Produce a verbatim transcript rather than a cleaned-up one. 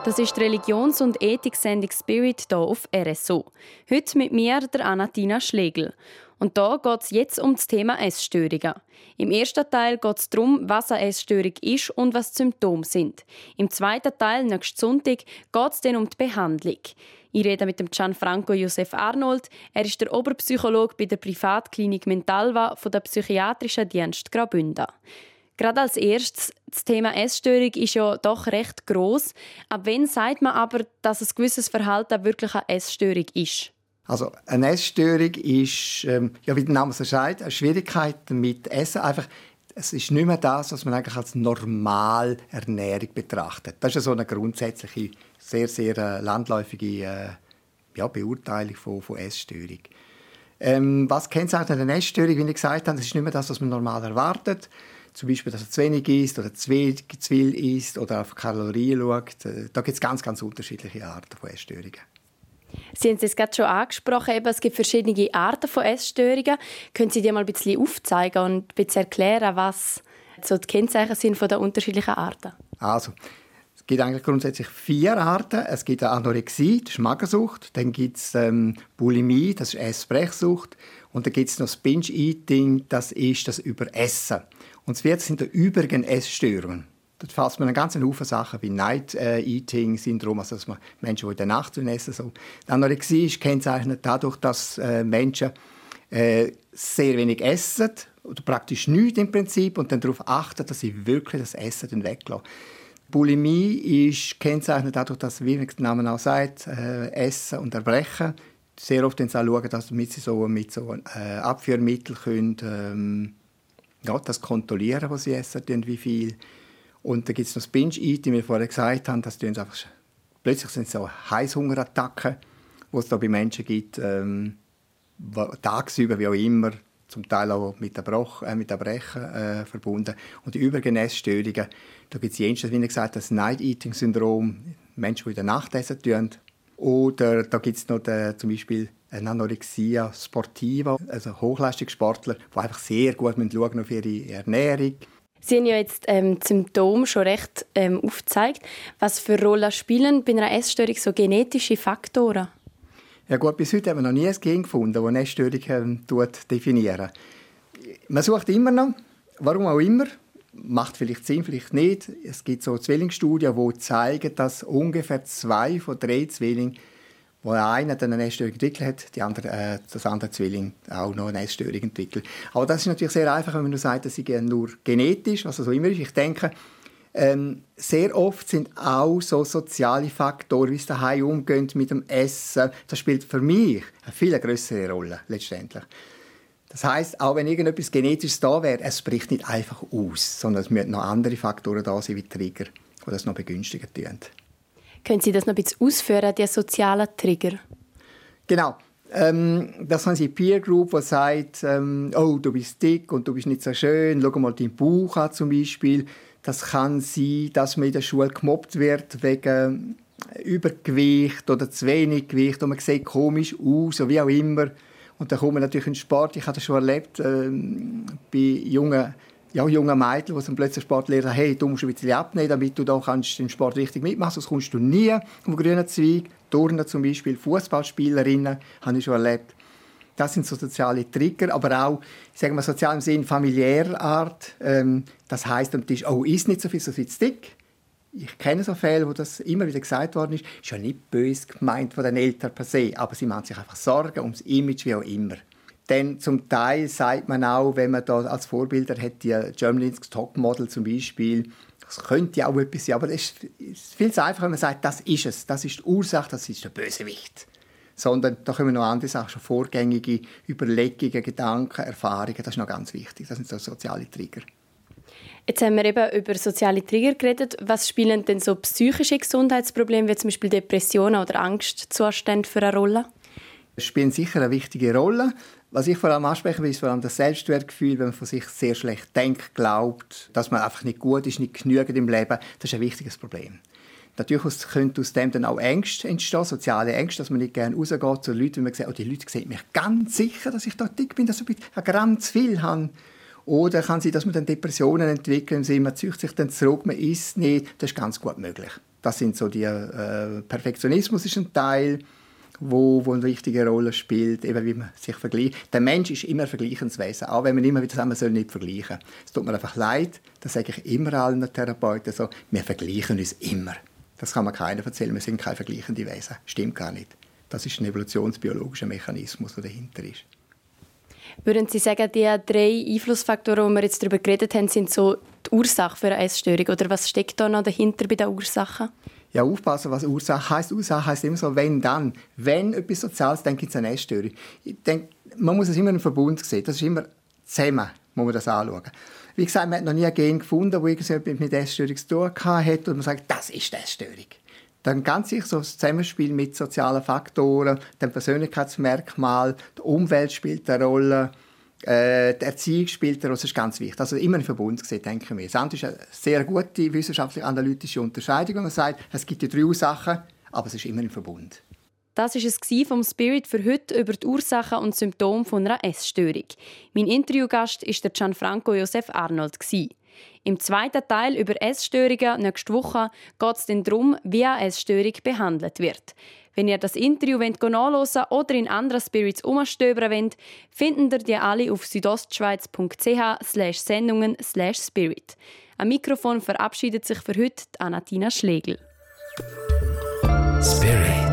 Das ist die Religions- und Ethik-Sendung «Spirit» hier auf R S O. Heute mit mir, der Anatina Schlegel. Und da geht es jetzt um das Thema Essstörungen. Im ersten Teil geht es darum, was eine Essstörung ist und was die Symptome sind. Im zweiten Teil, nächsten Sonntag, geht es dann um die Behandlung. Ich rede mit dem Gianfranco Josef Arnold. Er ist der Oberpsychologe bei der Privatklinik Mentalva von der Psychiatrischen Dienst Graubünden. Gerade als erstes, das Thema Essstörung ist ja doch recht gross. Ab wann sagt man aber, dass ein gewisses Verhalten wirklich eine Essstörung ist? Also eine Essstörung ist, ähm, ja, wie der Name so sagt, eine Schwierigkeit mit Essen. Einfach, es ist nicht mehr das, was man eigentlich als normale Ernährung betrachtet. Das ist so eine grundsätzliche, sehr, sehr äh, landläufige äh, ja, Beurteilung von, von Essstörung. Ähm, was kennzeichnet eine Essstörung? Wie ich gesagt habe, das ist nicht mehr das, was man normal erwartet. Zum Beispiel, dass er zu wenig isst oder zu viel isst oder auf Kalorien schaut. Da gibt es ganz, ganz unterschiedliche Arten von Essstörungen. Sie haben es jetzt gerade schon angesprochen, eben, es gibt verschiedene Arten von Essstörungen. Können Sie die mal ein bisschen aufzeigen und ein bisschen erklären, was so die Kennzeichen sind von den unterschiedlichen Arten? Also, es gibt eigentlich grundsätzlich vier Arten. Es gibt Anorexie, das ist Magersucht. Dann gibt es ähm, Bulimie, das ist Essbrechsucht. Und dann gibt es noch das Binge-Eating, das ist das Überessen. Und das vierte sind die übrigen Essstörungen. Da fasst man einen ganzen Haufen Sachen wie Night-Eating-Syndrom, also dass man Menschen, die in der Nacht essen. So. Die Anorexie ist kennzeichnet dadurch, dass äh, Menschen äh, sehr wenig essen, oder praktisch nichts im Prinzip, und dann darauf achten, dass sie wirklich das Essen dann weglassen. Bulimie ist kennzeichnet dadurch, dass, wie der Name auch sagt, äh, Essen und Erbrechen. Sehr oft dann schauen, dass sie so mit so äh, Abführmitteln können, ähm, ja, das kontrollieren, was sie essen und wie viel. Und dann gibt es noch das Binge-Eating, wie wir vorher gesagt haben. Das einfach, plötzlich sind es so Heißhungerattacken, die es da bei Menschen gibt, ähm, tagsüber wie auch immer, zum Teil auch mit Erbrechen, äh, mit Erbrechen äh, verbunden. Und die übrigen Essstörungen, da gibt es jenseits, wie gesagt, das Night-Eating-Syndrom, Menschen, die in der Nacht essen tun. Oder da gibt es noch den, zum Beispiel eine Anorexia sportiva, also Hochleistungssportler, die einfach sehr gut schauen auf ihre Ernährung. Sie haben ja jetzt ähm, die Symptome schon recht ähm, aufgezeigt. Was für Rolle spielen bei einer Essstörung so genetische Faktoren? Ja gut, bis heute haben wir noch nie ein Gen gefunden, das eine Essstörung ähm, definiert. Man sucht immer noch, warum auch immer. Macht vielleicht Sinn, vielleicht nicht. Es gibt so Zwillingsstudien, die zeigen, dass ungefähr zwei von drei Zwillingen, wo einer eine Essstörung entwickelt hat, die andere, äh, das andere Zwilling auch noch eine Essstörung entwickelt. Aber das ist natürlich sehr einfach, wenn man nur sagt, dass sie nur genetisch, was so immer ist. Ich denke, ähm, sehr oft sind auch so soziale Faktoren, wie es daheim umgeht mit dem Essen. Das spielt für mich eine viel größere Rolle letztendlich. Das heisst, auch wenn irgendetwas Genetisches da wäre, es bricht nicht einfach aus, sondern es müssen noch andere Faktoren da sein, wie Trigger, die das noch begünstigen tun. Können Sie das noch ein bisschen ausführen, die sozialen Trigger? Genau. Ähm, das haben Sie Peer Group, die sagt, ähm, oh, du bist dick und du bist nicht so schön, schau mal deinen Bauch an zum Beispiel. Das kann sein, dass man in der Schule gemobbt wird wegen Übergewicht oder zu wenig Gewicht und man sieht komisch aus, oder wie auch immer. Und dann kommt man natürlich in den Sport. Ich habe das schon erlebt ähm, bei jungen, ja, jungen Mädchen, die dann plötzlich Sport lernen, hey, du musst ein bisschen abnehmen, damit du da kannst im Sport richtig mitmachen kannst. Sonst kommst du nie auf grünen Zweig. Turner zum Beispiel, Fußballspielerinnen, habe ich schon erlebt. Das sind so soziale Trigger, aber auch, ich sage mal, sozial im Sinne familiärer Art. Ähm, das heisst am Tisch, oh, isst nicht so viel, so viel zu dick. Ich kenne so Fälle, wo das immer wieder gesagt worden ist. Ist ja nicht böse gemeint von den Eltern per se, aber sie machen sich einfach Sorgen ums Image, wie auch immer. Denn zum Teil sagt man auch, wenn man da als Vorbilder hat, die Germany's Topmodel zum Beispiel, das könnte ja auch etwas sein, aber es ist viel zu einfach, wenn man sagt, das ist es, das ist die Ursache, das ist der Bösewicht. Sondern da kommen noch andere Sachen, schon vorgängige Überlegungen, Gedanken, Erfahrungen, das ist noch ganz wichtig. Das sind so soziale Trigger. Jetzt haben wir eben über soziale Trigger geredet. Was spielen denn so psychische Gesundheitsprobleme, wie zum Beispiel Depressionen oder Angstzustände für eine Rolle? Das spielen sicher eine wichtige Rolle. Was ich vor allem ansprechen will, ist vor allem das Selbstwertgefühl, wenn man von sich sehr schlecht denkt, glaubt, dass man einfach nicht gut ist, nicht genügend im Leben. Das ist ein wichtiges Problem. Natürlich können aus dem dann auch Ängste entstehen, soziale Ängste, dass man nicht gerne rausgeht zu Leuten, wenn man sagt, oh, die Leute sehen mich ganz sicher, dass ich da dick bin, dass ich ein Gramm zu viel habe. Oder kann sein, dass man dann Depressionen entwickelt, man zieht sich dann zurück, man isst nicht. Das ist ganz gut möglich. Das sind so die äh, Perfektionismus ist ein Teil, wo, wo eine wichtige Rolle spielt, eben wie man sich vergleicht. Der Mensch ist immer ein Vergleichenswesen, auch wenn man immer wieder sagt, man soll nicht vergleichen. Es tut mir einfach leid, das sage ich immer allen Therapeuten so, wir vergleichen uns immer. Das kann man keiner erzählen, wir sind keine vergleichenden Wesen. Stimmt gar nicht. Das ist ein evolutionsbiologischer Mechanismus, der dahinter ist. Würden Sie sagen, die drei Einflussfaktoren, die wir jetzt darüber geredet haben, sind so die Ursache für eine Essstörung? Oder was steckt da noch dahinter bei den Ursachen? Ja, aufpassen, was Ursache heisst. Ursache heisst immer so, wenn, dann. Wenn etwas Soziales, dann gibt es eine Essstörung. Ich denke, man muss es immer im Verbund sehen. Das ist immer zusammen, muss man das anschauen. Wie gesagt, man hat noch nie ein Gen gefunden, das irgendetwas mit Essstörung zu tun hat und man sagt, das ist die Essstörung. Dann ganz sicher so das Zusammenspiel mit sozialen Faktoren, dem Persönlichkeitsmerkmal, die Umwelt spielt eine Rolle, äh, die Erziehung spielt eine Rolle, das ist ganz wichtig. Also immer im Verbund gesehen, denke ich mir. Das andere ist eine sehr gute wissenschaftlich-analytische Unterscheidung, wenn man sagt, es gibt die drei Ursachen, aber es ist immer im Verbund. Das war es vom Spirit für heute über die Ursachen und Symptome einer Essstörung. Mein Interviewgast war der Gianfranco Josef Arnold. Im zweiten Teil über Essstörungen nächste Woche geht es dann darum, wie eine Essstörung behandelt wird. Wenn ihr das Interview nachhören oder in anderen Spirits umstöbern wollt, finden ihr die alle auf südostschweiz.ch slash sendungen slash spirit. Am Mikrofon verabschiedet sich für heute Anatina Schlegel. Spirit.